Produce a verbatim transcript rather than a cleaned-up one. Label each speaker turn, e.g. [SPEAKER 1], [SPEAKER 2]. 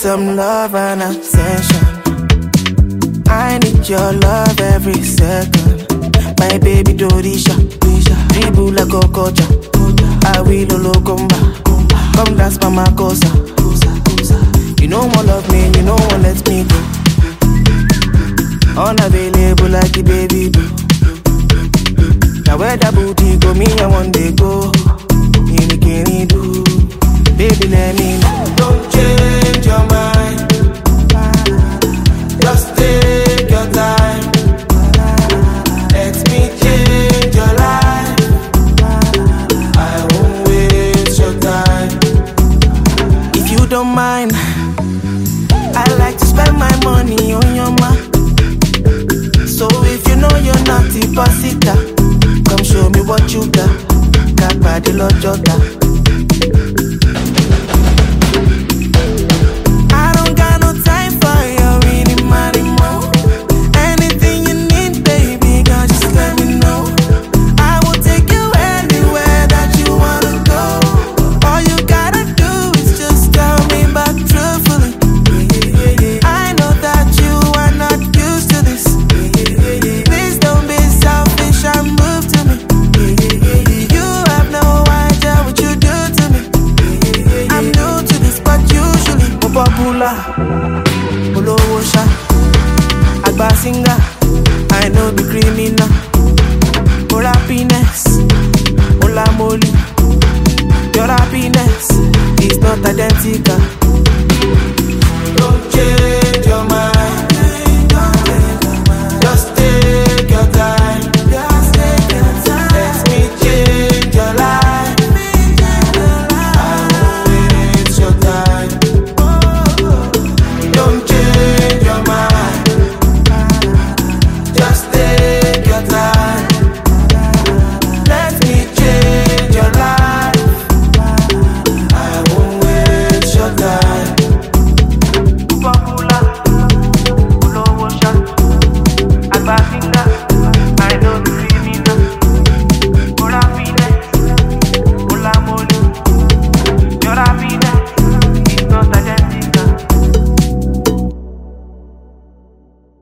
[SPEAKER 1] some love and attention. I need your love every second. My baby Dorisha, dribble like a coach. I will locomba. Come dance mama cosa. You know more love me, you know what let me go. Unavailable like the baby boo. Now where the booty go, me I want to go. You can do, baby let me know. Don't change your mind. Just take your time. Let me change your life. I won't waste your time. If you don't mind, I like to spend my money on your ma. So if you know you're not the pasita, come show me what you got. Got body lot jota. I don't got no time for your really money more. Anything you need, baby, girl, just let me know. I will take you anywhere that you wanna go. All you gotta do is just tell me back truthfully. I know that you are not used to this. Please don't be selfish and move to me. You have no idea what you do to me. I'm new to this, but usually I'm popular. Olowosha, Agba singer, I know the criminal. For happiness, Ola Moli. Your happiness is not identical. Don't change your mind. Just take your time. Let me change your life. I won't waste your time. Don't change your mind. Just take your time. Let me change your life. I won't waste your time. Popular, Olowosha, Agba singer.